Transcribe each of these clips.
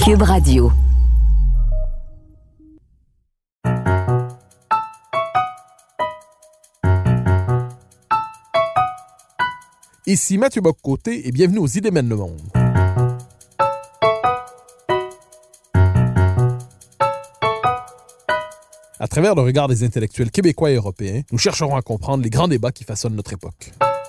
Cube Radio. Ici Mathieu Bock-Côté et bienvenue aux Idées mènent le monde. À travers le regard des intellectuels québécois et européens, nous chercherons à comprendre les grands débats qui façonnent notre époque.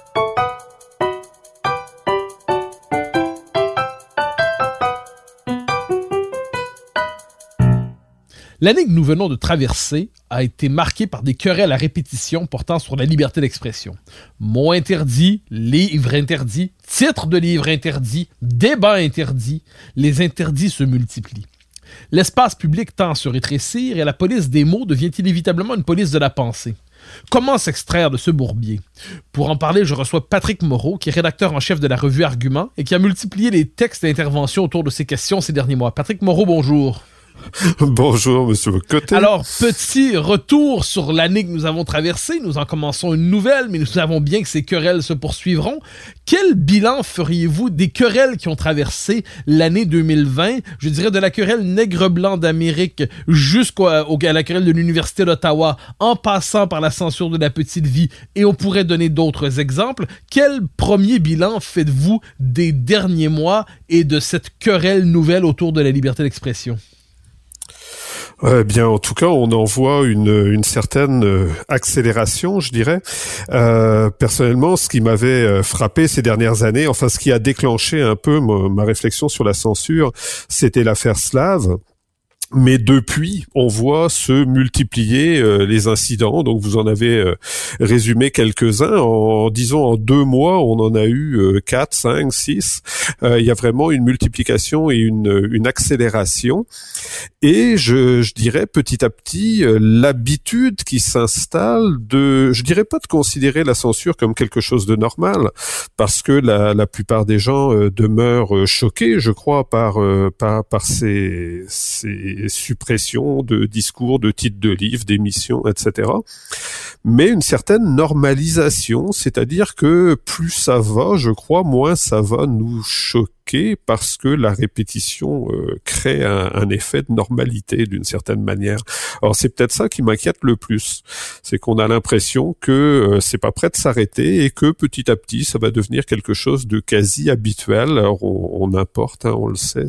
L'année que nous venons de traverser a été marquée par des querelles à répétition portant sur la liberté d'expression. Mots interdits, livres interdits, titres de livres interdits, débats interdits, les interdits se multiplient. L'espace public tend à se rétrécir et la police des mots devient inévitablement une police de la pensée. Comment s'extraire de ce bourbier? Pour en parler, je reçois Patrick Moreau, qui est rédacteur en chef de la revue Argument et qui a multiplié les textes et interventions autour de ces questions ces derniers mois. Patrick Moreau, bonjour. Bonjour, monsieur Bock-Côté. Alors, petit retour sur l'année que nous avons traversée. Nous en commençons une nouvelle, mais nous savons bien que ces querelles se poursuivront. Quel bilan feriez-vous des querelles qui ont traversé l'année 2020? Je dirais de la querelle nègre-blanc d'Amérique jusqu'à la querelle de l'Université d'Ottawa, en passant par la censure de la petite vie, et on pourrait donner d'autres exemples. Quel premier bilan faites-vous des derniers mois et de cette querelle nouvelle autour de la liberté d'expression? Bien, en tout cas, on en voit une certaine accélération, je dirais. Personnellement, ce qui m'avait frappé ces dernières années, enfin, ce qui a déclenché un peu ma réflexion sur la censure, c'était l'affaire Slave. Mais depuis, on voit se multiplier les incidents. Donc, vous en avez résumé quelques-uns. Disons, en 2 mois, on en a eu 4, 5, 6. Il y a vraiment une multiplication et une accélération. Et je dirais petit à petit, l'habitude qui s'installe je dirais pas de considérer la censure comme quelque chose de normal, parce que la plupart des gens demeurent choqués, je crois, par ces suppression de discours, de titres de livres, d'émissions, etc. Mais une certaine normalisation, c'est-à-dire que plus ça va, je crois, moins ça va nous choquer, parce que la répétition crée un effet de normalité d'une certaine manière. Alors c'est peut-être ça qui m'inquiète le plus, c'est qu'on a l'impression que c'est pas prêt de s'arrêter et que petit à petit ça va devenir quelque chose de quasi habituel. Alors on importe, on le sait,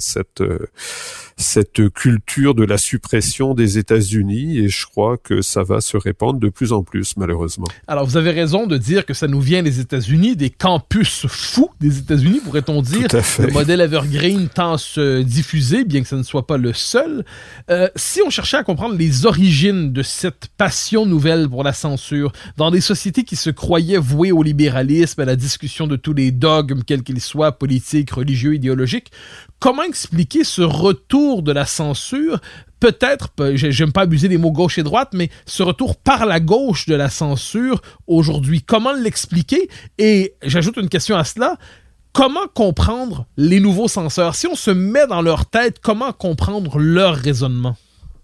cette culture de la suppression des États-Unis, et je crois que ça va se répandre de plus en plus, malheureusement. Alors, vous avez raison de dire que ça nous vient des États-Unis, des campus fous des États-Unis, pourrait-on dire. Tout à fait. Le modèle Evergreen tend à se diffuser, bien que ça ne soit pas le seul. Si on cherchait à comprendre les origines de cette passion nouvelle pour la censure, dans des sociétés qui se croyaient vouées au libéralisme, à la discussion de tous les dogmes, quels qu'ils soient, politiques, religieux, idéologiques, comment expliquer ce retour de la censure? Peut-être, j'aime pas abuser des mots gauche et droite, mais ce retour par la gauche de la censure aujourd'hui, comment l'expliquer? Et j'ajoute une question à cela. Comment comprendre les nouveaux censeurs? Si on se met dans leur tête, comment comprendre leur raisonnement?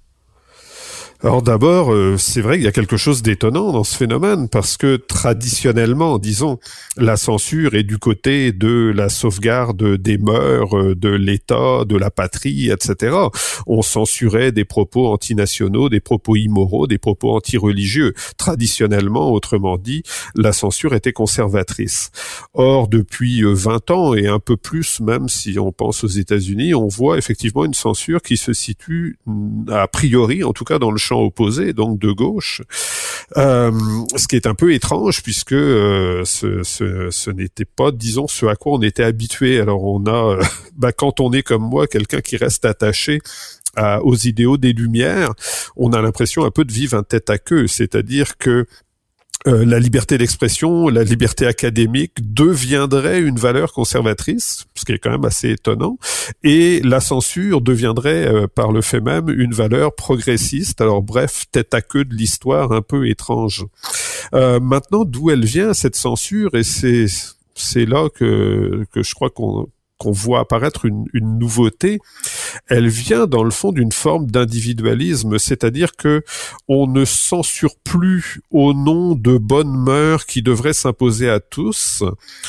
Alors d'abord, c'est vrai qu'il y a quelque chose d'étonnant dans ce phénomène, parce que traditionnellement, disons, la censure est du côté de la sauvegarde des mœurs, de l'État, de la patrie, etc. On censurait des propos antinationaux, des propos immoraux, des propos antireligieux. Traditionnellement, autrement dit, la censure était conservatrice. Or, depuis 20 ans, et un peu plus même si on pense aux États-Unis, on voit effectivement une censure qui se situe, a priori, en tout cas dans le champ opposé, donc de gauche, ce qui est un peu étrange, puisque ce n'était pas, disons, ce à quoi on était habitué. Alors on a, quand on est comme moi, quelqu'un qui reste attaché aux idéaux des Lumières, on a l'impression un peu de vivre un tête à queue, c'est-à-dire que la liberté d'expression, la liberté académique deviendrait une valeur conservatrice, ce qui est quand même assez étonnant, et la censure deviendrait par le fait même une valeur progressiste. Alors bref, tête à queue de l'histoire un peu étrange. Maintenant, d'où elle vient cette censure? Et c'est là que je crois qu'on voit apparaître une nouveauté. Elle vient dans le fond d'une forme d'individualisme, c'est-à-dire que on ne censure plus au nom de bonnes mœurs qui devraient s'imposer à tous,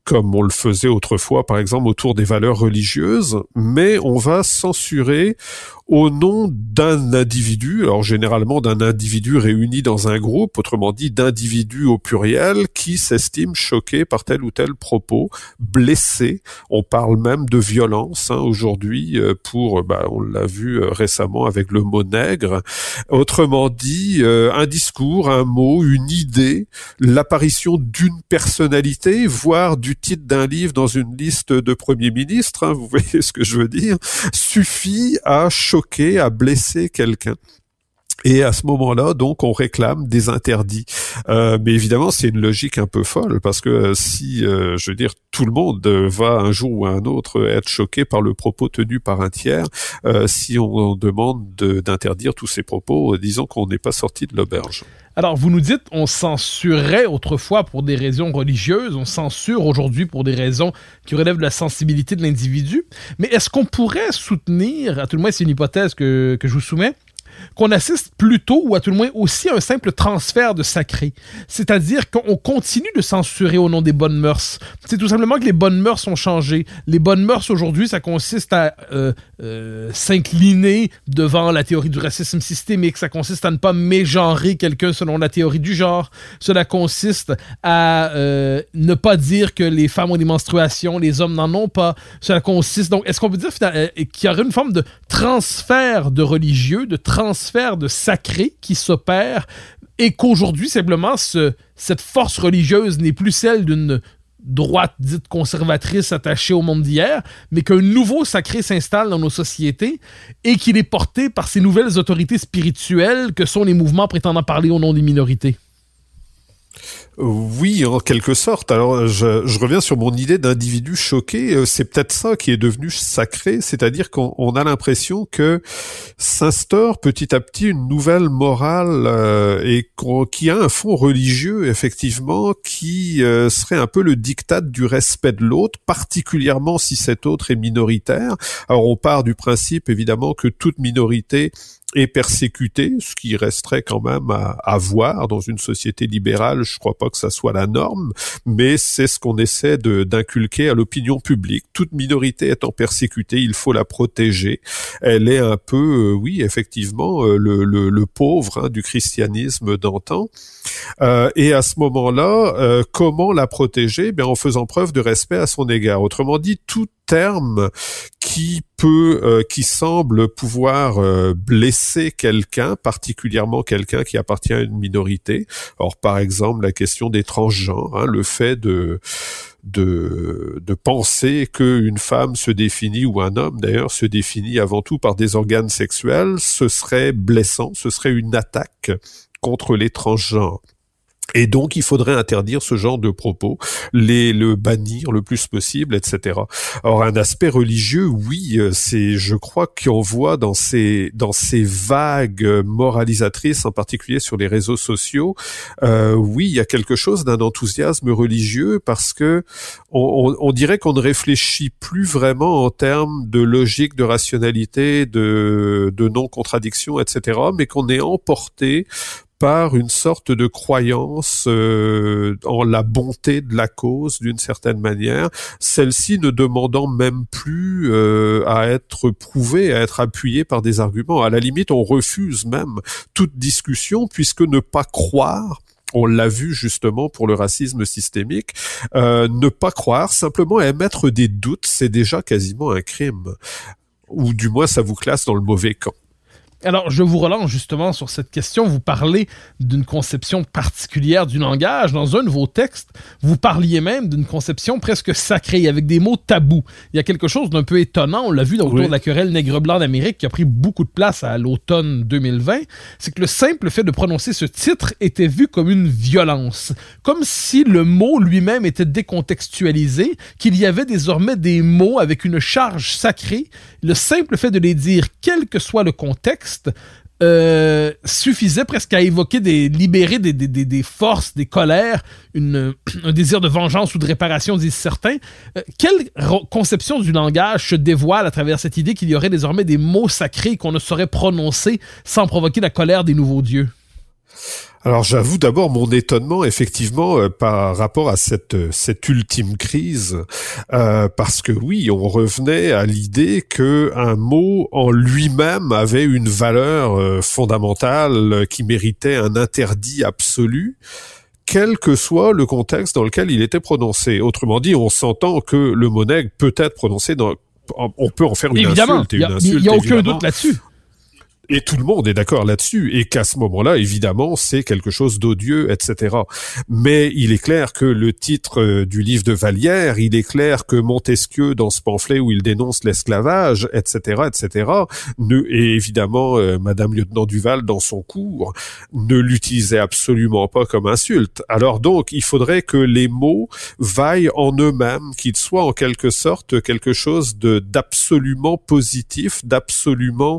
comme on le faisait autrefois, par exemple, autour des valeurs religieuses, mais on va censurer au nom d'un individu, alors généralement d'un individu réuni dans un groupe, autrement dit d'individus au pluriel, qui s'estiment choqués par tel ou tel propos, blessés. On parle même de violence aujourd'hui on l'a vu récemment avec le mot nègre. Autrement dit, un discours, un mot, une idée, l'apparition d'une personnalité, voire du titre d'un livre dans une liste de premiers ministres, vous voyez ce que je veux dire, suffit à choquer, à blesser quelqu'un. Et à ce moment-là, donc, on réclame des interdits. Mais évidemment, c'est une logique un peu folle, parce que si, je veux dire, tout le monde va un jour ou un autre être choqué par le propos tenu par un tiers, si on demande d'interdire tous ces propos, disons qu'on n'est pas sorti de l'auberge. Alors, vous nous dites, on censurait autrefois pour des raisons religieuses, on censure aujourd'hui pour des raisons qui relèvent de la sensibilité de l'individu, mais est-ce qu'on pourrait soutenir, à tout le moins c'est une hypothèse que je vous soumets, qu'on assiste plutôt, ou à tout le moins aussi, à un simple transfert de sacré. C'est-à-dire qu'on continue de censurer au nom des bonnes mœurs. C'est tout simplement que les bonnes mœurs ont changé. Les bonnes mœurs aujourd'hui, ça consiste à s'incliner devant la théorie du racisme systémique. Ça consiste à ne pas mégenrer quelqu'un selon la théorie du genre. Cela consiste à ne pas dire que les femmes ont des menstruations, les hommes n'en ont pas. Cela consiste... Donc, est-ce qu'on peut dire qu'il y aurait une forme de transfert de religieux, de transfert de sacré qui s'opère et qu'aujourd'hui, simplement, cette force religieuse n'est plus celle d'une droite dite conservatrice attachée au monde d'hier, mais qu'un nouveau sacré s'installe dans nos sociétés et qu'il est porté par ces nouvelles autorités spirituelles que sont les mouvements prétendant parler au nom des minorités? Oui, en quelque sorte. Alors, je reviens sur mon idée d'individu choqué. C'est peut-être ça qui est devenu sacré, c'est-à-dire qu'on a l'impression que s'instaure petit à petit une nouvelle morale et qui a un fond religieux, effectivement, qui serait un peu le diktat du respect de l'autre, particulièrement si cet autre est minoritaire. Alors, on part du principe, évidemment, que toute minorité est persécuté, ce qui resterait quand même à voir dans une société libérale. Je crois pas que ça soit la norme, mais c'est ce qu'on essaie d'inculquer à l'opinion publique. Toute minorité étant persécutée, il faut la protéger. Elle est un peu, oui, effectivement, le pauvre du christianisme d'antan. Et à ce moment-là, comment la protéger? Bien, en faisant preuve de respect à son égard. Autrement dit, tout terme qui semble pouvoir blesser quelqu'un, particulièrement quelqu'un qui appartient à une minorité. Alors, par exemple, la question des transgenres, le fait de penser qu'une femme se définit, ou un homme d'ailleurs, se définit avant tout par des organes sexuels, ce serait blessant, ce serait une attaque contre les transgenres. Et donc, il faudrait interdire ce genre de propos, le bannir le plus possible, etc. Alors, un aspect religieux, oui, je crois qu'on voit dans ces vagues moralisatrices, en particulier sur les réseaux sociaux, oui, il y a quelque chose d'un enthousiasme religieux parce que on dirait qu'on ne réfléchit plus vraiment en termes de logique, de rationalité, de non-contradiction, etc., mais qu'on est emporté par une sorte de croyance en la bonté de la cause d'une certaine manière, celle-ci ne demandant même plus à être prouvée, à être appuyée par des arguments. À la limite, on refuse même toute discussion puisque ne pas croire, on l'a vu justement pour le racisme systémique, ne pas croire, simplement émettre des doutes, c'est déjà quasiment un crime. Ou du moins, ça vous classe dans le mauvais camp. Alors, je vous relance justement sur cette question. Vous parlez d'une conception particulière du langage. Dans un de vos textes, vous parliez même d'une conception presque sacrée, avec des mots tabous. Il y a quelque chose d'un peu étonnant, on l'a vu autour de la querelle nègre-blanc d'Amérique, qui a pris beaucoup de place à l'automne 2020, c'est que le simple fait de prononcer ce titre était vu comme une violence. Comme si le mot lui-même était décontextualisé, qu'il y avait désormais des mots avec une charge sacrée. Le simple fait de les dire, quel que soit le contexte, suffisait presque à évoquer libérer des forces, des colères, un désir de vengeance ou de réparation, disent certains. Quelle conception du langage se dévoile à travers cette idée qu'il y aurait désormais des mots sacrés qu'on ne saurait prononcer sans provoquer la colère des nouveaux dieux? Alors j'avoue d'abord mon étonnement effectivement par rapport à cette ultime crise, parce que oui, on revenait à l'idée que un mot en lui-même avait une valeur fondamentale qui méritait un interdit absolu, quel que soit le contexte dans lequel il était prononcé. Autrement dit, on s'entend que le mot nègre peut être prononcé on peut en faire une insulte. Il n'y a aucun doute là-dessus. Et tout le monde est d'accord là-dessus, et qu'à ce moment-là, évidemment, c'est quelque chose d'odieux, etc. Mais il est clair que le titre du livre de Vallière, il est clair que Montesquieu, dans ce pamphlet où il dénonce l'esclavage, etc., et évidemment, Madame Lieutenant Duval, dans son cours, ne l'utilisait absolument pas comme insulte. Alors donc, il faudrait que les mots vaillent en eux-mêmes, qu'ils soient en quelque sorte quelque chose d'absolument positif, d'absolument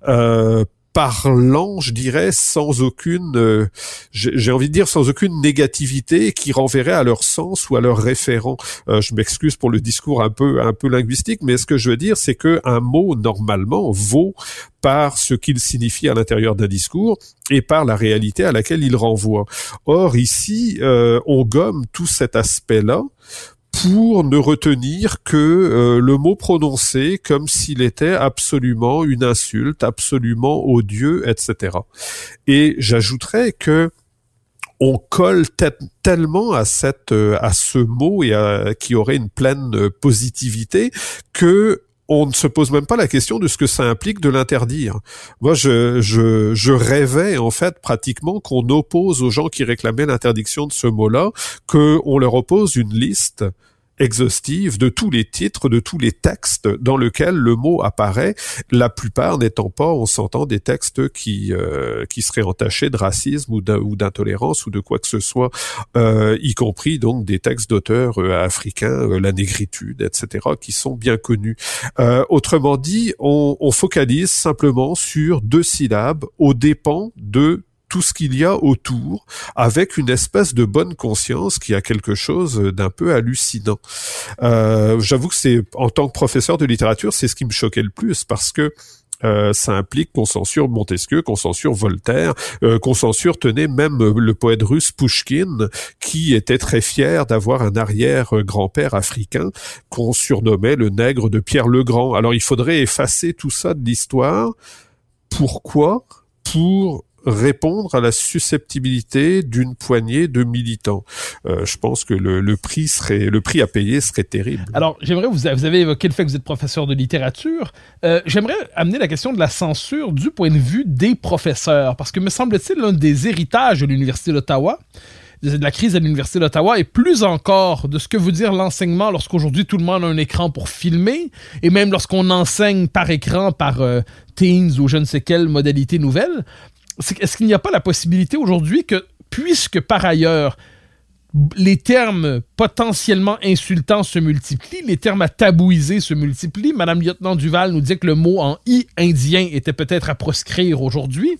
parlant, je dirais, sans aucune, j'ai envie de dire sans aucune négativité qui renverrait à leur sens ou à leur référent. Je m'excuse pour le discours un peu linguistique, mais ce que je veux dire, c'est que un mot normalement vaut par ce qu'il signifie à l'intérieur d'un discours et par la réalité à laquelle il renvoie. Or ici, on gomme tout cet aspect-là pour ne retenir que le mot prononcé comme s'il était absolument une insulte, absolument odieux, etc. Et j'ajouterais que on colle tellement à ce mot et qui aurait une pleine positivité que on ne se pose même pas la question de ce que ça implique de l'interdire. Moi, je rêvais, en fait, pratiquement qu'on oppose aux gens qui réclamaient l'interdiction de ce mot-là, qu'on leur oppose une liste exhaustive de tous les titres, de tous les textes dans lesquels le mot apparaît, la plupart n'étant pas, on s'entend, des textes qui seraient entachés de racisme ou d'intolérance ou de quoi que ce soit, y compris donc des textes d'auteurs africains, la négritude, etc., qui sont bien connus. Autrement dit, on focalise simplement sur 2 syllabes aux dépens de tout ce qu'il y a autour, avec une espèce de bonne conscience qui a quelque chose d'un peu hallucinant. J'avoue que c'est, en tant que professeur de littérature, c'est ce qui me choquait le plus, parce que ça implique qu'on censure Montesquieu, qu'on censure Voltaire, qu'on censure, tenez, même le poète russe Pouchkine, qui était très fier d'avoir un arrière-grand-père africain qu'on surnommait le nègre de Pierre le Grand. Alors il faudrait effacer tout ça de l'histoire. Pourquoi ? Pour répondre à la susceptibilité d'une poignée de militants. Je pense que le prix à payer serait terrible. Alors, vous avez évoqué le fait que vous êtes professeur de littérature. J'aimerais amener la question de la censure du point de vue des professeurs, parce que me semble-t-il, l'un des héritages de l'Université d'Ottawa, de la crise à l'Université d'Ottawa, et plus encore de ce que veut dire l'enseignement lorsqu'aujourd'hui tout le monde a un écran pour filmer, et même lorsqu'on enseigne par écran, par Teams ou je ne sais quelle modalité nouvelle. Est-ce qu'il n'y a pas la possibilité aujourd'hui que, puisque par ailleurs les termes potentiellement insultants se multiplient, les termes à tabouiser se multiplient, Madame Lieutenant Duval nous dit que le mot en « i » indien était peut-être à proscrire aujourd'hui,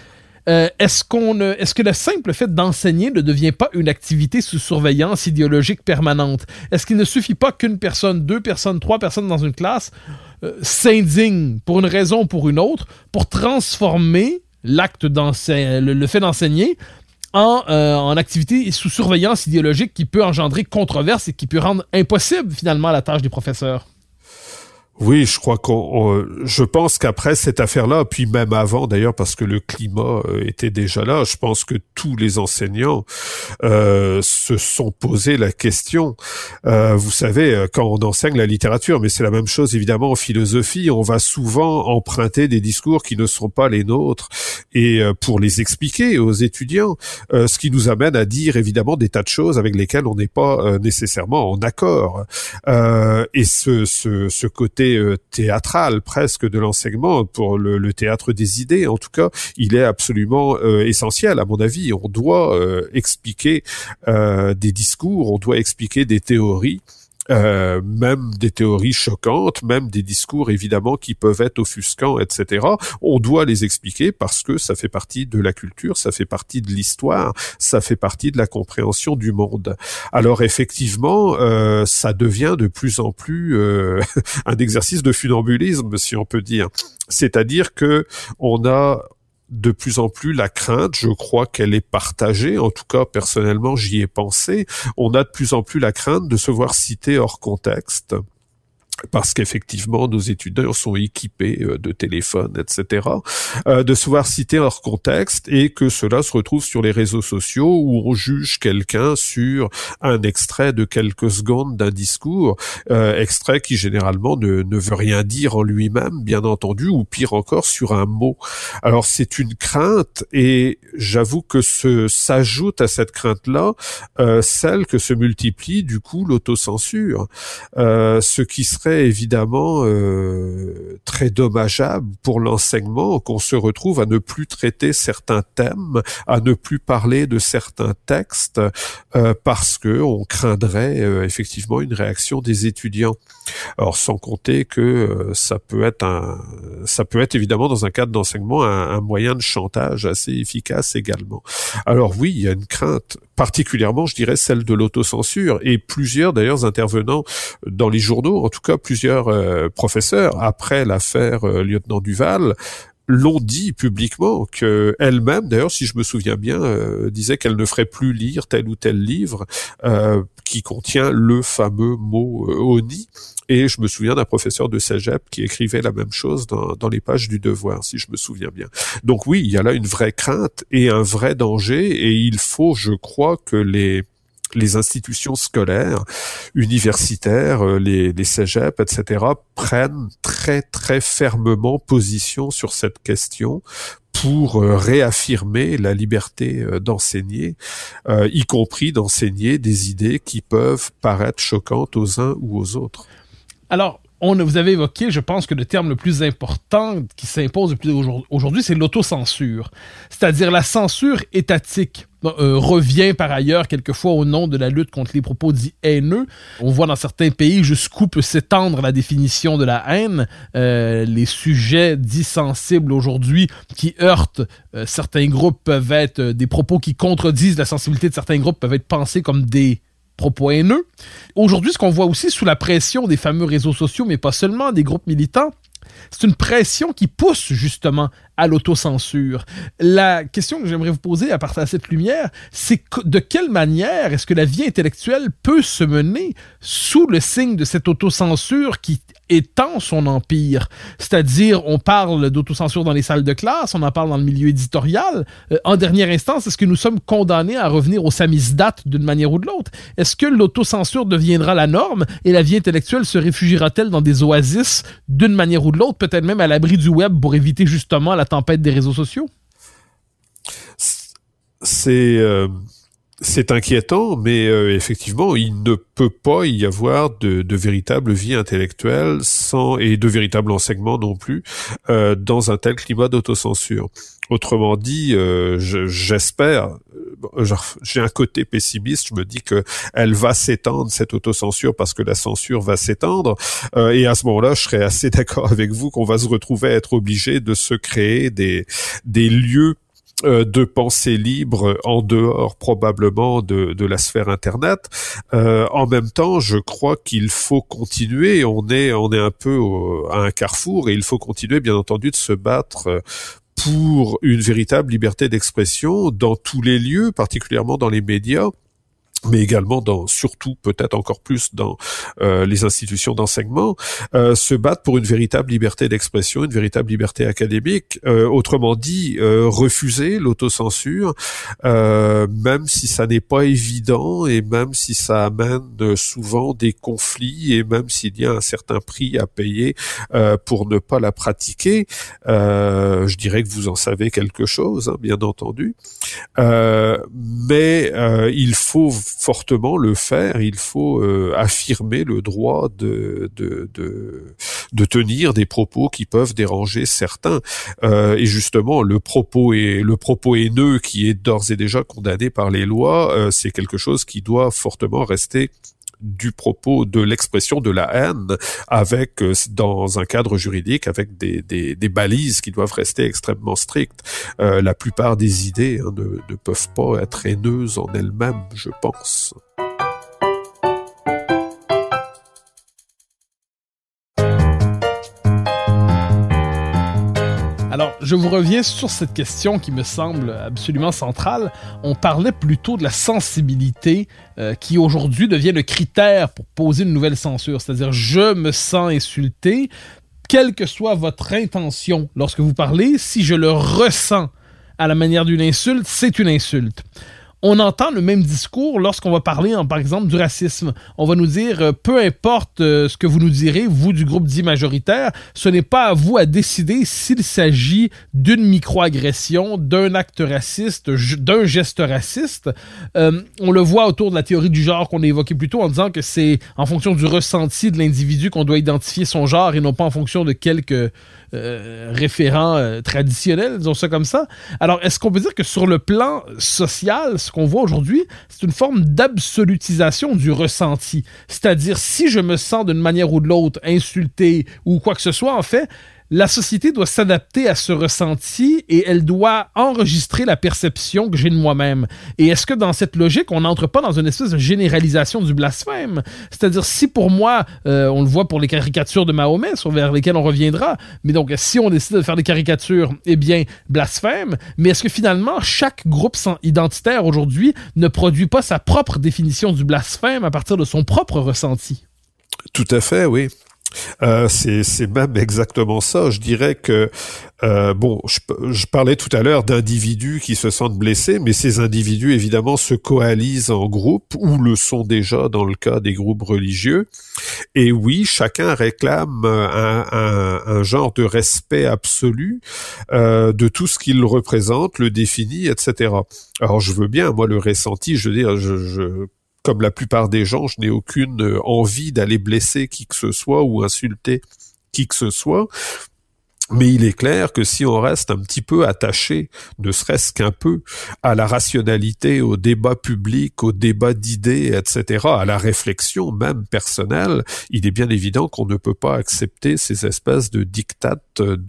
est-ce que le simple fait d'enseigner ne devient pas une activité sous surveillance idéologique permanente? Est-ce qu'il ne suffit pas qu'une personne, 2 personnes, 3 personnes dans une classe s'indignent pour une raison ou pour une autre pour transformer le fait d'enseigner en activité sous surveillance idéologique qui peut engendrer controverse et qui peut rendre impossible finalement la tâche des professeurs? Oui, je crois je pense qu'après cette affaire-là, puis même avant d'ailleurs, parce que le climat était déjà là, je pense que tous les enseignants se sont posé la question. Vous savez, quand on enseigne la littérature, mais c'est la même chose évidemment en philosophie, on va souvent emprunter des discours qui ne sont pas les nôtres et pour les expliquer aux étudiants, ce qui nous amène à dire évidemment des tas de choses avec lesquelles on n'est pas nécessairement en accord. Et ce côté théâtral presque de l'enseignement, pour le théâtre des idées en tout cas, il est absolument essentiel à mon avis. On doit expliquer des discours, on doit expliquer des théories, même des théories choquantes, même des discours évidemment qui peuvent être offusquants, etc. On doit les expliquer parce que ça fait partie de la culture, ça fait partie de l'histoire, ça fait partie de la compréhension du monde. Alors effectivement, ça devient de plus en plus un exercice de funambulisme, si on peut dire. C'est-à-dire que on a de plus en plus la crainte, je crois qu'elle est partagée, en tout cas personnellement j'y ai pensé, on a de plus en plus la crainte de se voir cité hors contexte. Parce qu'effectivement, nos étudiants sont équipés de téléphones, etc., de se voir citer hors contexte et que cela se retrouve sur les réseaux sociaux où on juge quelqu'un sur un extrait de quelques secondes d'un discours, extrait qui généralement ne veut rien dire en lui-même, bien entendu, ou pire encore, sur un mot. Alors c'est une crainte et j'avoue que s'ajoute à cette crainte-là celle que se multiplie du coup l'autocensure, ce qui serait évidemment très dommageable pour l'enseignement, qu'on se retrouve à ne plus traiter certains thèmes, à ne plus parler de certains textes, parce que on craindrait effectivement une réaction des étudiants. Alors sans compter que ça peut être évidemment dans un cadre d'enseignement un moyen de chantage assez efficace également. Alors oui, il y a une crainte, particulièrement je dirais celle de l'autocensure, et plusieurs d'ailleurs intervenants dans les journaux, en tout cas plusieurs professeurs, après l'affaire lieutenant Duval, l'ont dit publiquement, que elle-même, d'ailleurs, si je me souviens bien, disait qu'elle ne ferait plus lire tel ou tel livre qui contient le fameux mot ONI. Et je me souviens d'un professeur de cégep qui écrivait la même chose dans les pages du Devoir, si je me souviens bien. Donc oui, il y a là une vraie crainte et un vrai danger, et il faut, je crois, que les institutions scolaires, universitaires, les cégeps, etc., prennent très très fermement position sur cette question pour réaffirmer la liberté d'enseigner, y compris d'enseigner des idées qui peuvent paraître choquantes aux uns ou aux autres. Alors, vous avez évoqué, je pense que le terme le plus important qui s'impose le plus aujourd'hui, c'est l'autocensure. C'est-à-dire la censure étatique. Revient par ailleurs quelquefois au nom de la lutte contre les propos dits haineux. On voit dans certains pays jusqu'où peut s'étendre la définition de la haine. Les sujets dits sensibles aujourd'hui qui heurtent certains groupes peuvent être des propos qui contredisent la sensibilité de certains groupes peuvent être pensés comme des propos haineux. Aujourd'hui, ce qu'on voit aussi sous la pression des fameux réseaux sociaux, mais pas seulement, des groupes militants, c'est une pression qui pousse justement à l'autocensure. La question que j'aimerais vous poser à partir de cette lumière, c'est de quelle manière est-ce que la vie intellectuelle peut se mener sous le signe de cette autocensure qui étend son empire? C'est-à-dire, on parle d'autocensure dans les salles de classe, on en parle dans le milieu éditorial. En dernière instance, est-ce que nous sommes condamnés à revenir au samizdat d'une manière ou de l'autre? Est-ce que l'autocensure deviendra la norme et la vie intellectuelle se réfugiera-t-elle dans des oasis d'une manière ou de l'autre, peut-être même à l'abri du web pour éviter justement la tempête des réseaux sociaux? C'est inquiétant, mais effectivement, il ne peut pas y avoir de véritable vie intellectuelle et de véritable enseignement non plus dans un tel climat d'autocensure. Autrement dit, j'espère, j'ai un côté pessimiste, je me dis que elle va s'étendre, cette autocensure, parce que la censure va s'étendre, et à ce moment-là, je serais assez d'accord avec vous qu'on va se retrouver à être obligé de se créer des lieux de pensée libre en dehors probablement de la sphère Internet. En même temps, je crois qu'il faut continuer. On est un peu à un carrefour et il faut continuer, bien entendu, de se battre pour une véritable liberté d'expression dans tous les lieux, particulièrement dans les médias, mais également surtout peut-être encore plus dans les institutions d'enseignement, se battre pour une véritable liberté d'expression, une véritable liberté académique. Autrement dit, refuser l'autocensure, même si ça n'est pas évident et même si ça amène souvent des conflits et même s'il y a un certain prix à payer pour ne pas la pratiquer. Je dirais que vous en savez quelque chose, hein, bien entendu. Mais il faut fortement le faire, il faut affirmer le droit de tenir des propos qui peuvent déranger certains. Et justement, le propos haineux qui est d'ores et déjà condamné par les lois, c'est quelque chose qui doit fortement rester du propos, de l'expression de la haine, avec dans un cadre juridique, avec des balises qui doivent rester extrêmement strictes. La plupart des idées ne peuvent pas être haineuses en elles-mêmes, je pense. Alors, je vous reviens sur cette question qui me semble absolument centrale. On parlait plutôt de la sensibilité qui aujourd'hui devient le critère pour poser une nouvelle censure. C'est-à-dire, je me sens insulté, quelle que soit votre intention lorsque vous parlez, si je le ressens à la manière d'une insulte, c'est une insulte. On entend le même discours lorsqu'on va parler, par exemple, du racisme. On va nous dire, peu importe ce que vous nous direz, vous du groupe dit majoritaire, ce n'est pas à vous à décider s'il s'agit d'une microagression, d'un acte raciste, d'un geste raciste. On le voit autour de la théorie du genre qu'on a évoquée plus tôt en disant que c'est en fonction du ressenti de l'individu qu'on doit identifier son genre et non pas en fonction de quelques référents traditionnels, disons ça comme ça. Alors, est-ce qu'on peut dire que sur le plan social, ce qu'on voit aujourd'hui, c'est une forme d'absolutisation du ressenti? C'est-à-dire, si je me sens d'une manière ou de l'autre insulté ou quoi que ce soit, en fait, la société doit s'adapter à ce ressenti et elle doit enregistrer la perception que j'ai de moi-même. Et est-ce que dans cette logique, on n'entre pas dans une espèce de généralisation du blasphème? C'est-à-dire, si pour moi, on le voit pour les caricatures de Mahomet, vers lesquelles on reviendra, mais donc si on décide de faire des caricatures, eh bien, blasphème, mais est-ce que finalement, chaque groupe identitaire aujourd'hui ne produit pas sa propre définition du blasphème à partir de son propre ressenti? Tout à fait, oui. C'est même exactement ça. Je dirais que je parlais tout à l'heure d'individus qui se sentent blessés, mais ces individus évidemment se coalisent en groupe ou le sont déjà dans le cas des groupes religieux. Et oui, chacun réclame un genre de respect absolu de tout ce qu'il représente, le définit, etc. Alors je veux bien, moi le ressenti, je veux dire, comme la plupart des gens, je n'ai aucune envie d'aller blesser qui que ce soit ou insulter qui que ce soit. Mais il est clair que si on reste un petit peu attaché, ne serait-ce qu'un peu, à la rationalité, au débat public, au débat d'idées, etc., à la réflexion même personnelle, il est bien évident qu'on ne peut pas accepter ces espèces de diktats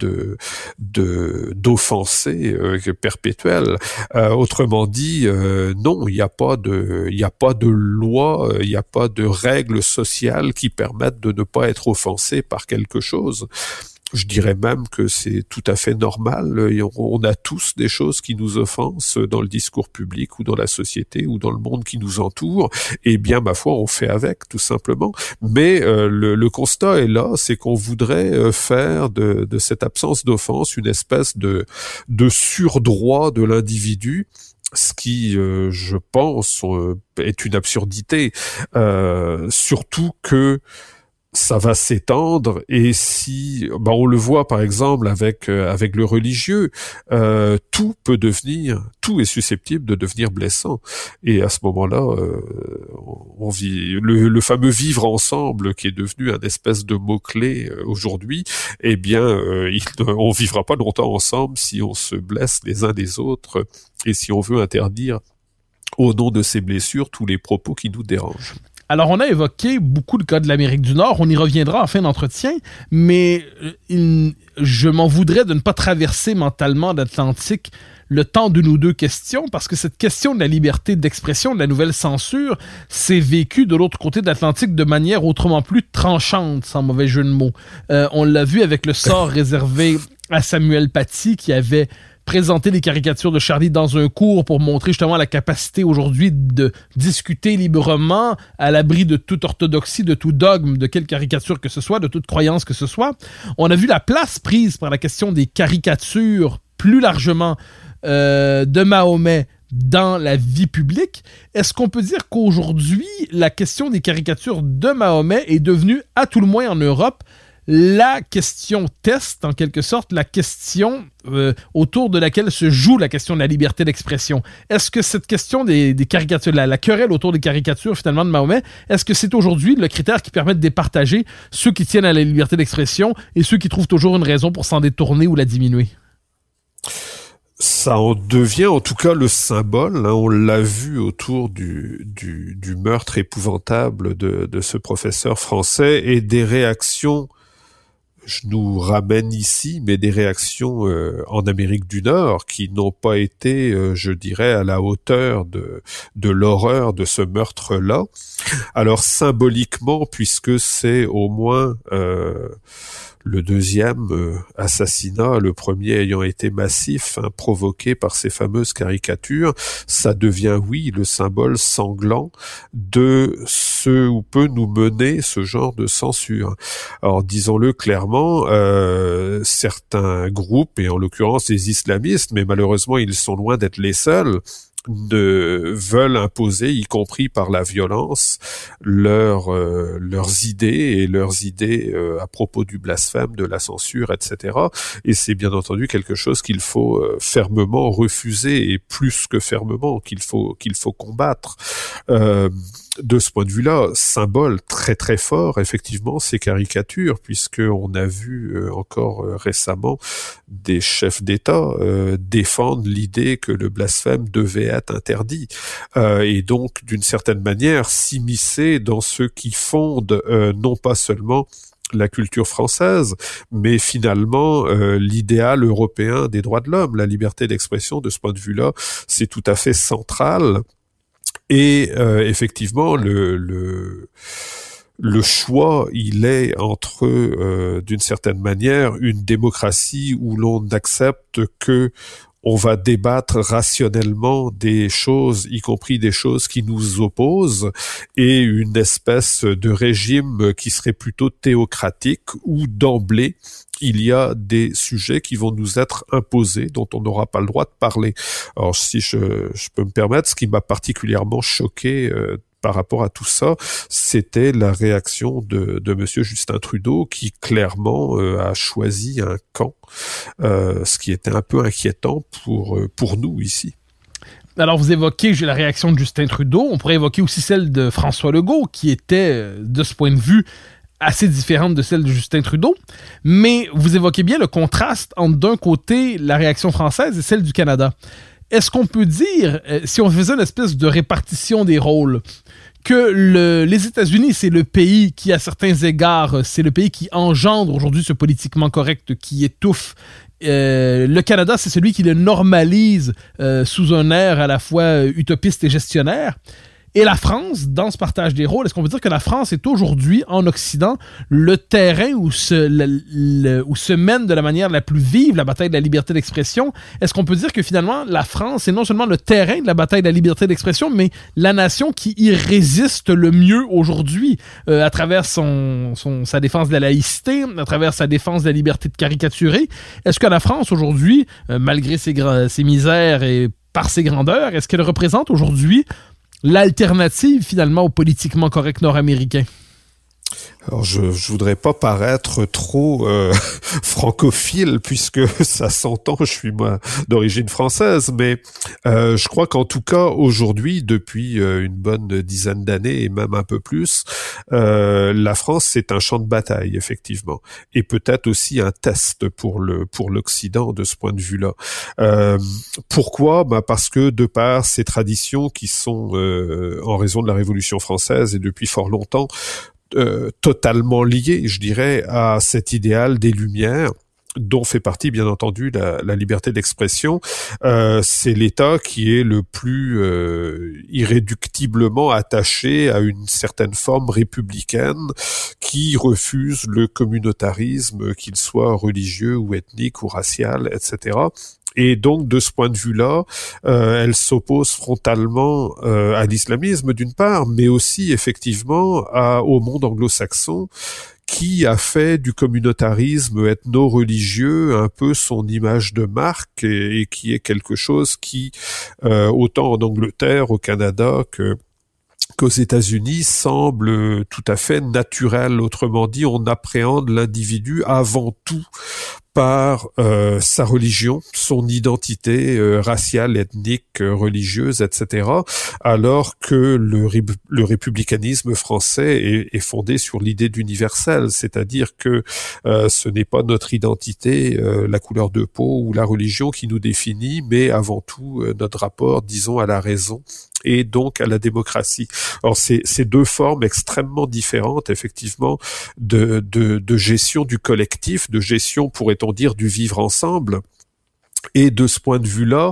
d'offensés perpétuels. Autrement dit, non, il n'y a pas de loi, il n'y a pas de règles sociales qui permettent de ne pas être offensé par quelque chose. Je dirais même que c'est tout à fait normal. On a tous des choses qui nous offensent dans le discours public ou dans la société ou dans le monde qui nous entoure. Et bien, ma foi, on fait avec, tout simplement. Mais le constat est là, c'est qu'on voudrait faire de cette absence d'offense une espèce de surdroit de l'individu. Ce qui, je pense, est une absurdité. Surtout que ça va s'étendre et si on le voit par exemple avec le religieux, tout est susceptible de devenir blessant et à ce moment-là on vit le fameux vivre ensemble qui est devenu un espèce de mot-clé aujourd'hui, eh bien on vivra pas longtemps ensemble si on se blesse les uns les autres et si on veut interdire au nom de ces blessures tous les propos qui nous dérangent. Alors, on a évoqué beaucoup le cas de l'Amérique du Nord. On y reviendra en fin d'entretien, mais je m'en voudrais de ne pas traverser mentalement l'Atlantique le temps d'une ou deux questions, parce que cette question de la liberté d'expression, de la nouvelle censure, s'est vécue de l'autre côté de l'Atlantique de manière autrement plus tranchante, sans mauvais jeu de mots. On l'a vu avec le sort réservé à Samuel Paty, qui avait présenter les caricatures de Charlie dans un cours pour montrer justement la capacité aujourd'hui de discuter librement à l'abri de toute orthodoxie, de tout dogme, de quelle caricature que ce soit, de toute croyance que ce soit. On a vu la place prise par la question des caricatures plus largement de Mahomet dans la vie publique. Est-ce qu'on peut dire qu'aujourd'hui, la question des caricatures de Mahomet est devenue, à tout le moins en Europe, la question test, en quelque sorte, la question autour de laquelle se joue la question de la liberté d'expression. Est-ce que cette question des caricatures, la querelle autour des caricatures finalement de Mahomet, est-ce que c'est aujourd'hui le critère qui permet de départager ceux qui tiennent à la liberté d'expression et ceux qui trouvent toujours une raison pour s'en détourner ou la diminuer? Ça en devient en tout cas le symbole, hein. On l'a vu autour du meurtre épouvantable de ce professeur français et des réactions, je nous ramène ici, mais des réactions en Amérique du Nord qui n'ont pas été, je dirais, à la hauteur de l'horreur de ce meurtre-là. Alors symboliquement, puisque c'est au moins le deuxième assassinat, le premier ayant été massif, provoqué par ces fameuses caricatures, ça devient, oui, le symbole sanglant de ce où peut nous mener ce genre de censure. Alors, disons-le clairement, certains groupes, et en l'occurrence les islamistes, mais malheureusement ils sont loin d'être les seuls, veulent imposer, y compris par la violence, leurs idées à propos du blasphème, de la censure, etc. Et c'est bien entendu quelque chose qu'il faut fermement refuser, et plus que fermement qu'il faut combattre. De ce point de vue-là, symbole très très fort, effectivement, ces caricatures, puisque on a vu encore récemment des chefs d'État défendre l'idée que le blasphème devait être interdit, et donc d'une certaine manière s'immiscer dans ce qui fonde non pas seulement la culture française, mais finalement l'idéal européen des droits de l'homme, la liberté d'expression. De ce point de vue-là, c'est tout à fait central. Et effectivement, le choix, il est entre, d'une certaine manière, une démocratie où l'on accepte que on va débattre rationnellement des choses, y compris des choses qui nous opposent, et une espèce de régime qui serait plutôt théocratique, où d'emblée, il y a des sujets qui vont nous être imposés, dont on n'aura pas le droit de parler. Alors, si je peux me permettre, ce qui m'a particulièrement choqué par rapport à tout ça, c'était la réaction de Monsieur Justin Trudeau, qui clairement a choisi un camp, ce qui était un peu inquiétant pour nous ici. Alors, vous évoquez la réaction de Justin Trudeau. On pourrait évoquer aussi celle de François Legault, qui était, de ce point de vue, assez différente de celle de Justin Trudeau. Mais vous évoquez bien le contraste entre, d'un côté, la réaction française et celle du Canada. Est-ce qu'on peut dire, si on faisait une espèce de répartition des rôles, que les États-Unis, c'est le pays qui, à certains égards, c'est le pays qui engendre aujourd'hui ce politiquement correct qui étouffe. Le Canada, c'est celui qui le normalise sous un air à la fois utopiste et gestionnaire. Et la France, dans ce partage des rôles, est-ce qu'on peut dire que la France est aujourd'hui, en Occident, le terrain où se mène de la manière la plus vive la bataille de la liberté d'expression? Est-ce qu'on peut dire que finalement, la France est non seulement le terrain de la bataille de la liberté d'expression, mais la nation qui y résiste le mieux aujourd'hui, à travers sa défense de la laïcité, à travers sa défense de la liberté de caricaturer? Est-ce que la France, aujourd'hui, malgré ses misères et par ses grandeurs, est-ce qu'elle représente aujourd'hui l'alternative, finalement, au politiquement correct nord-américain? Alors, je voudrais pas paraître trop francophile, puisque ça s'entend, je suis moi d'origine française, mais je crois qu'en tout cas aujourd'hui, depuis une bonne dizaine d'années et même un peu plus, la France, c'est un champ de bataille, effectivement, et peut-être aussi un test pour l'Occident de ce point de vue-là. Pourquoi? Parce que de par ces traditions qui sont en raison de la Révolution française et depuis fort longtemps totalement lié, je dirais, à cet idéal des Lumières, dont fait partie, bien entendu, la liberté d'expression. C'est l'État qui est le plus irréductiblement attaché à une certaine forme républicaine, qui refuse le communautarisme, qu'il soit religieux ou ethnique ou racial, etc. Et donc, de ce point de vue-là, elle s'oppose frontalement à l'islamisme d'une part, mais aussi effectivement au monde anglo-saxon, qui a fait du communautarisme ethno-religieux un peu son image de marque, et qui est quelque chose qui, autant en Angleterre, au Canada qu'aux États-Unis, semble tout à fait naturel. Autrement dit, on appréhende l'individu avant tout par sa religion, son identité raciale, ethnique, religieuse, etc., alors que le républicanisme français est fondé sur l'idée d'universel, c'est-à-dire que ce n'est pas notre identité, la couleur de peau ou la religion qui nous définit, mais avant tout notre rapport, disons, à la raison et donc à la démocratie. Alors c'est deux formes extrêmement différentes, effectivement, de gestion du collectif, de gestion, pourrait-on dire, du vivre ensemble. Et de ce point de vue-là,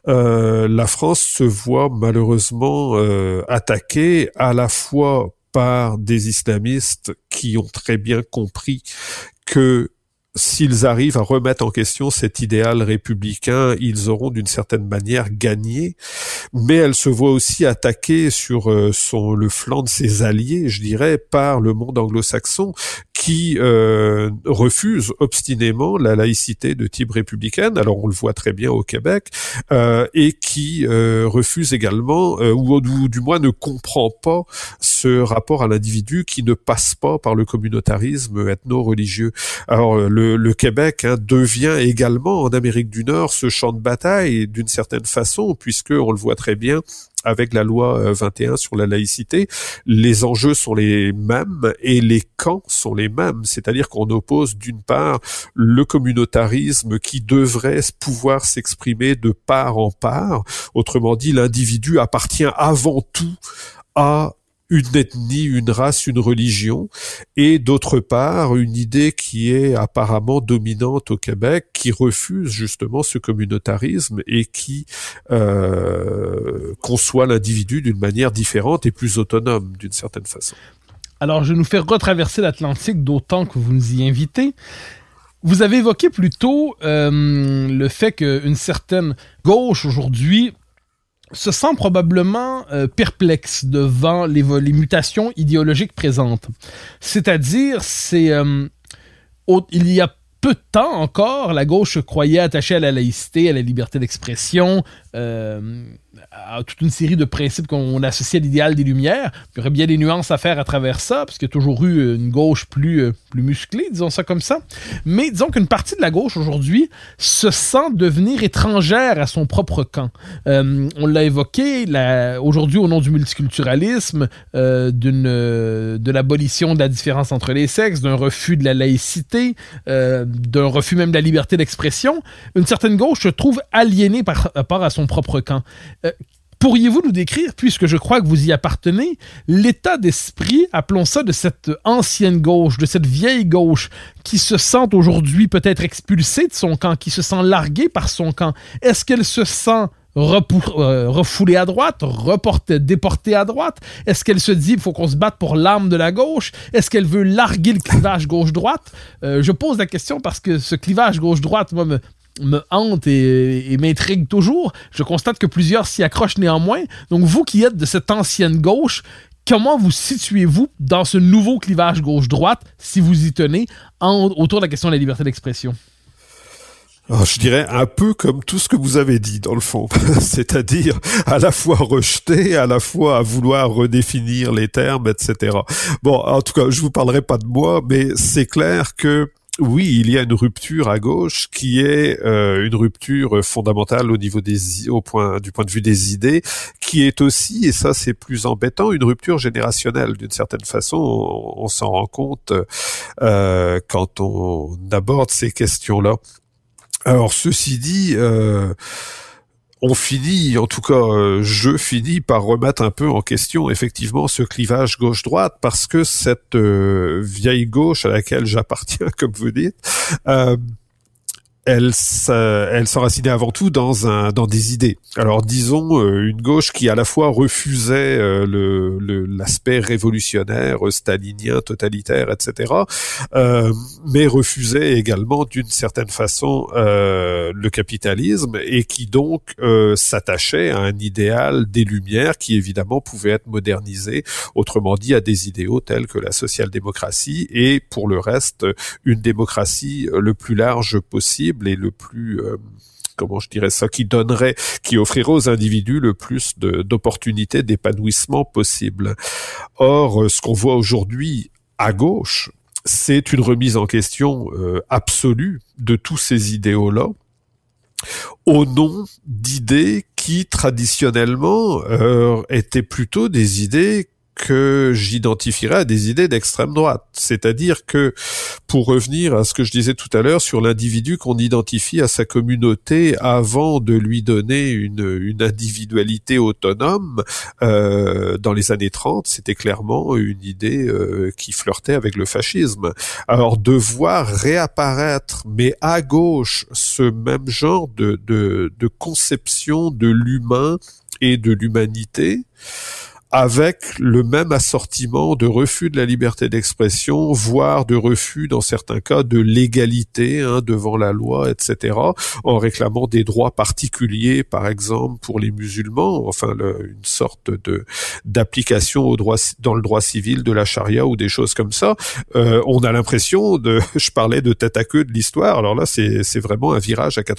la France se voit malheureusement attaquée à la fois par des islamistes qui ont très bien compris que s'ils arrivent à remettre en question cet idéal républicain, ils auront d'une certaine manière gagné, mais elle se voit aussi attaquée sur le flanc de ses alliés, je dirais, par le monde anglo-saxon, qui refuse obstinément la laïcité de type républicaine, alors on le voit très bien au Québec, et qui refuse également, ou du moins ne comprend pas ce rapport à l'individu qui ne passe pas par le communautarisme ethno-religieux. Alors le Québec devient également en Amérique du Nord ce champ de bataille d'une certaine façon, puisque on le voit très bien avec la loi 21 sur la laïcité, les enjeux sont les mêmes et les camps sont les mêmes, c'est-à-dire qu'on oppose d'une part le communautarisme qui devrait pouvoir s'exprimer de part en part, autrement dit l'individu appartient avant tout à une ethnie, une race, une religion, et d'autre part, une idée qui est apparemment dominante au Québec, qui refuse justement ce communautarisme et qui conçoit l'individu d'une manière différente et plus autonome, d'une certaine façon. Alors, je vais nous faire retraverser l'Atlantique d'autant que vous nous y invitez. Vous avez évoqué plus tôt le fait qu'une certaine gauche aujourd'hui se sent probablement perplexe devant les mutations idéologiques présentes. C'est-à-dire, il y a peu de temps encore, la gauche se croyait attachée à la laïcité, à la liberté d'expression, à toute une série de principes qu'on associe à l'idéal des Lumières. Il y aurait bien des nuances à faire à travers ça, parce qu'il y a toujours eu une gauche plus musclée, disons ça comme ça. Mais disons qu'une partie de la gauche aujourd'hui se sent devenir étrangère à son propre camp. On l'a évoqué, aujourd'hui au nom du multiculturalisme, de l'abolition de la différence entre les sexes, d'un refus de la laïcité, d'un refus même de la liberté d'expression, une certaine gauche se trouve aliénée par rapport à son propre camp. Pourriez-vous nous décrire, puisque je crois que vous y appartenez, l'état d'esprit, appelons ça, de cette ancienne gauche, de cette vieille gauche, qui se sent aujourd'hui peut-être expulsée de son camp, qui se sent larguée par son camp? Est-ce qu'elle se sent refoulée à droite, déportée à droite? Est-ce qu'elle se dit il faut qu'on se batte pour l'âme de la gauche? Est-ce qu'elle veut larguer le clivage gauche-droite? Je pose la question parce que ce clivage gauche-droite, moi, me hante et m'intrigue toujours. Je constate que plusieurs s'y accrochent néanmoins. Donc, vous qui êtes de cette ancienne gauche, comment vous situez-vous dans ce nouveau clivage gauche-droite, si vous y tenez, autour de la question de la liberté d'expression? Alors, je dirais un peu comme tout ce que vous avez dit dans le fond, c'est-à-dire à la fois rejeter, à la fois à vouloir redéfinir les termes, etc. Bon, en tout cas, je vous parlerai pas de moi, mais c'est clair que oui, il y a une rupture à gauche qui est une rupture fondamentale au niveau du point de vue des idées, qui est aussi, et ça c'est plus embêtant, une rupture générationnelle. D'une certaine façon, on s'en rend compte quand on aborde ces questions-là. Alors ceci dit, on finit, en tout cas, je finis par remettre un peu en question effectivement ce clivage gauche-droite, parce que cette vieille gauche à laquelle j'appartiens, comme vous dites, elle s'enracinait avant tout dans des idées. Alors disons une gauche qui à la fois refusait l'aspect révolutionnaire, stalinien, totalitaire, etc., mais refusait également d'une certaine façon le capitalisme, et qui donc s'attachait à un idéal des Lumières qui évidemment pouvait être modernisé, autrement dit à des idéaux tels que la social-démocratie, et pour le reste une démocratie le plus large possible et le plus, comment je dirais ça, qui offrirait aux individus le plus d'opportunités d'épanouissement possible. Or, ce qu'on voit aujourd'hui à gauche, c'est une remise en question absolue de tous ces idéaux-là, au nom d'idées qui, traditionnellement, étaient plutôt des idées que j'identifierais à des idées d'extrême droite. C'est-à-dire que, pour revenir à ce que je disais tout à l'heure sur l'individu qu'on identifie à sa communauté avant de lui donner une individualité autonome, dans les années 30, c'était clairement une idée qui flirtait avec le fascisme. Alors, de voir réapparaître, mais à gauche, ce même genre de conception de l'humain et de l'humanité, avec le même assortiment de refus de la liberté d'expression, voire de refus, dans certains cas, de l'égalité devant la loi, etc., en réclamant des droits particuliers, par exemple, pour les musulmans, enfin une sorte d'application dans le droit civil de la charia ou des choses comme ça. On a l'impression je parlais de tête à queue de l'histoire, alors là c'est vraiment un virage à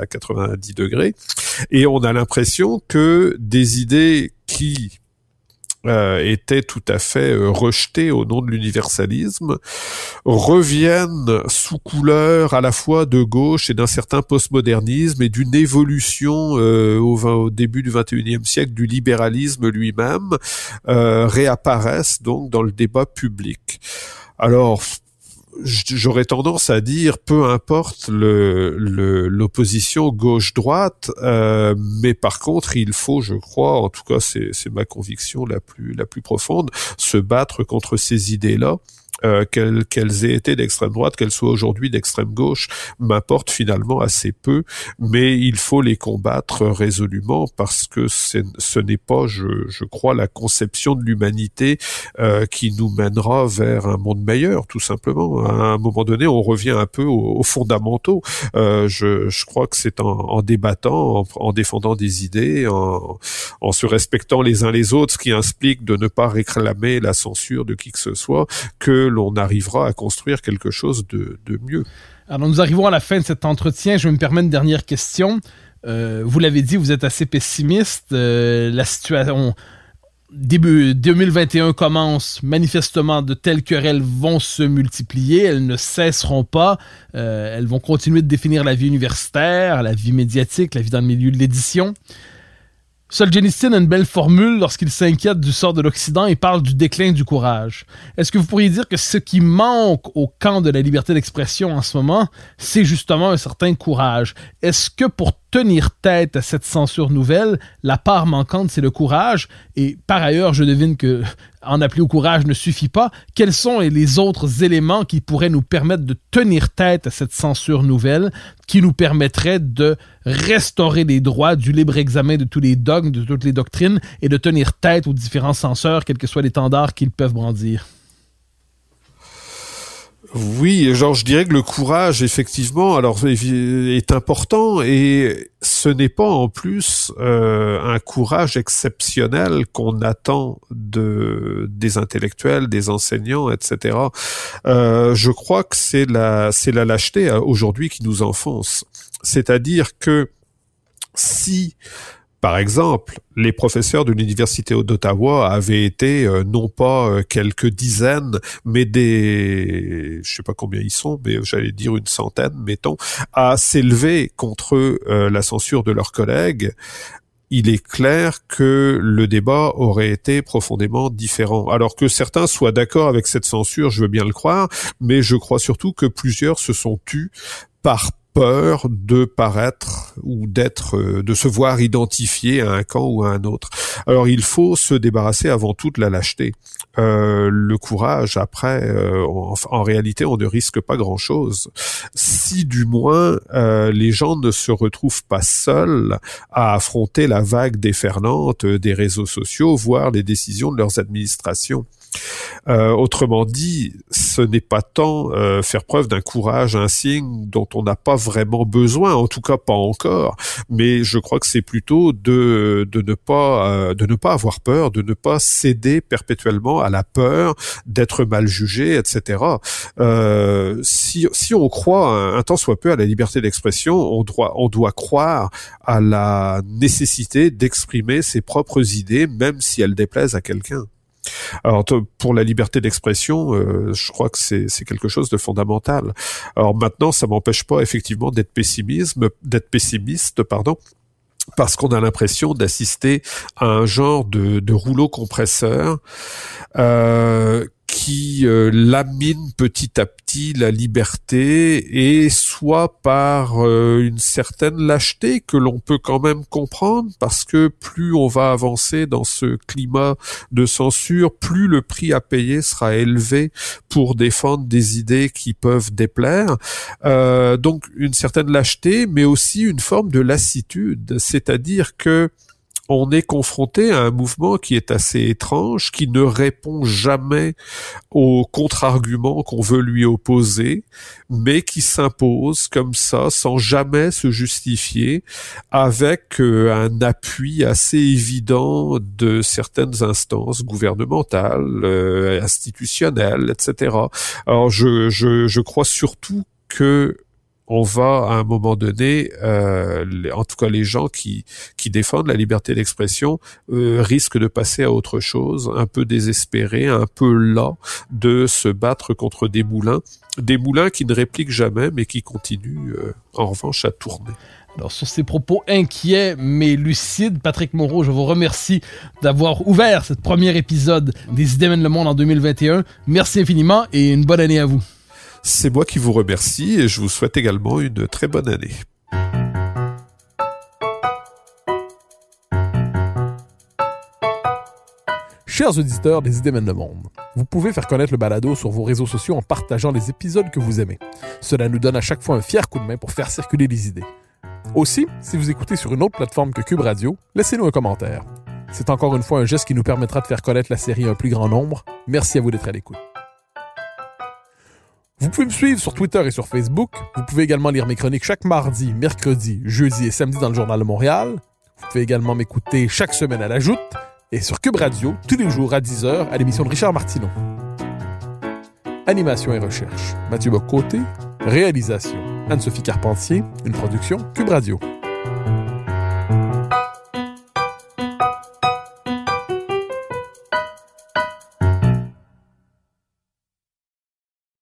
90 degrés, et on a l'impression que des idées qui étaient tout à fait rejetées au nom de l'universalisme, reviennent sous couleur à la fois de gauche et d'un certain postmodernisme et d'une évolution au début du XXIe siècle du libéralisme lui-même, réapparaissent donc dans le débat public. Alors, j'aurais tendance à dire, peu importe l'opposition gauche-droite, mais par contre, il faut, je crois, en tout cas, c'est ma conviction la plus profonde, se battre contre ces idées-là. Qu'elles aient été d'extrême droite, qu'elles soient aujourd'hui d'extrême gauche, m'importe finalement assez peu, mais il faut les combattre résolument parce que ce n'est pas, je crois, la conception de l'humanité qui nous mènera vers un monde meilleur, tout simplement. À un moment donné, on revient un peu aux fondamentaux. Je crois que c'est en débattant, en défendant des idées, en se respectant les uns les autres, ce qui implique de ne pas réclamer la censure de qui que ce soit, que l'on arrivera à construire quelque chose de mieux. Alors, nous arrivons à la fin de cet entretien. Je vais me permettre une dernière question. Vous l'avez dit, vous êtes assez pessimiste. La situation début 2021 commence. Manifestement, de telles querelles vont se multiplier. Elles ne cesseront pas. Elles vont continuer de définir la vie universitaire, la vie médiatique, la vie dans le milieu de l'édition. Solzhenitsyn a une belle formule lorsqu'il s'inquiète du sort de l'Occident et parle du déclin du courage. Est-ce que vous pourriez dire que ce qui manque au camp de la liberté d'expression en ce moment, c'est justement un certain courage? Est-ce que pour tenir tête à cette censure nouvelle, la part manquante, c'est le courage? Et par ailleurs, je devine que en appeler au courage ne suffit pas. Quels sont les autres éléments qui pourraient nous permettre de tenir tête à cette censure nouvelle, qui nous permettrait de restaurer les droits, du libre examen de tous les dogmes, de toutes les doctrines, et de tenir tête aux différents censeurs, quels que soient les étendards qu'ils peuvent brandir? Oui, genre je dirais que le courage, effectivement, alors est important, et ce n'est pas en plus un courage exceptionnel qu'on attend des intellectuels, des enseignants, etc. Je crois que c'est la lâcheté aujourd'hui qui nous enfonce. C'est-à-dire que si, par exemple, les professeurs de l'université d'Ottawa avaient été non pas quelques dizaines, mais je sais pas combien ils sont, mais j'allais dire une centaine, mettons, à s'élever contre la censure de leurs collègues, il est clair que le débat aurait été profondément différent. Alors que certains soient d'accord avec cette censure, je veux bien le croire, mais je crois surtout que plusieurs se sont tus par peur de paraître ou de se voir identifié à un camp ou à un autre. Alors il faut se débarrasser avant tout de la lâcheté. Le courage, après, en réalité, on ne risque pas grand-chose. Si du moins les gens ne se retrouvent pas seuls à affronter la vague déferlante des réseaux sociaux, voire les décisions de leurs administrations. Autrement dit, ce n'est pas tant faire preuve d'un courage insigne dont on n'a pas vraiment besoin, en tout cas pas encore, mais je crois que c'est plutôt de ne pas avoir peur, de ne pas céder perpétuellement à la peur d'être mal jugé, etc. Si on croit un tant soit peu à la liberté d'expression, on doit croire à la nécessité d'exprimer ses propres idées, même si elles déplaisent à quelqu'un. Alors pour la liberté d'expression, je crois que c'est quelque chose de fondamental. Alors maintenant, ça m'empêche pas effectivement d'être pessimiste, parce qu'on a l'impression d'assister à un genre de rouleau compresseur qui lamine petit à petit la liberté, et soit par une certaine lâcheté que l'on peut quand même comprendre, parce que plus on va avancer dans ce climat de censure, plus le prix à payer sera élevé pour défendre des idées qui peuvent déplaire. Donc une certaine lâcheté, mais aussi une forme de lassitude, c'est-à-dire que on est confronté à un mouvement qui est assez étrange, qui ne répond jamais aux contre-arguments qu'on veut lui opposer, mais qui s'impose comme ça, sans jamais se justifier, avec un appui assez évident de certaines instances gouvernementales, institutionnelles, etc. Alors je crois surtout que on va à un moment donné, en tout cas les gens qui défendent la liberté d'expression risquent de passer à autre chose, un peu désespérés, un peu las de se battre contre des moulins qui ne répliquent jamais mais qui continuent en revanche à tourner. Alors, sur ces propos inquiets mais lucides, Patrick Moreau, je vous remercie d'avoir ouvert ce premier épisode des Idées mènent le monde en 2021. Merci infiniment et une bonne année à vous. C'est moi qui vous remercie et je vous souhaite également une très bonne année. Chers auditeurs des Idées mènent le monde, vous pouvez faire connaître le balado sur vos réseaux sociaux en partageant les épisodes que vous aimez. Cela nous donne à chaque fois un fier coup de main pour faire circuler les idées. Aussi, si vous écoutez sur une autre plateforme que Cube Radio, laissez-nous un commentaire. C'est encore une fois un geste qui nous permettra de faire connaître la série à un plus grand nombre. Merci à vous d'être à l'écoute. Vous pouvez me suivre sur Twitter et sur Facebook. Vous pouvez également lire mes chroniques chaque mardi, mercredi, jeudi et samedi dans le Journal de Montréal. Vous pouvez également m'écouter chaque semaine à la Joute et sur Cube Radio tous les jours à 10h à l'émission de Richard Martineau. Animation et recherche, Mathieu Bock-Côté. Réalisation, Anne-Sophie Carpentier. Une production Cube Radio.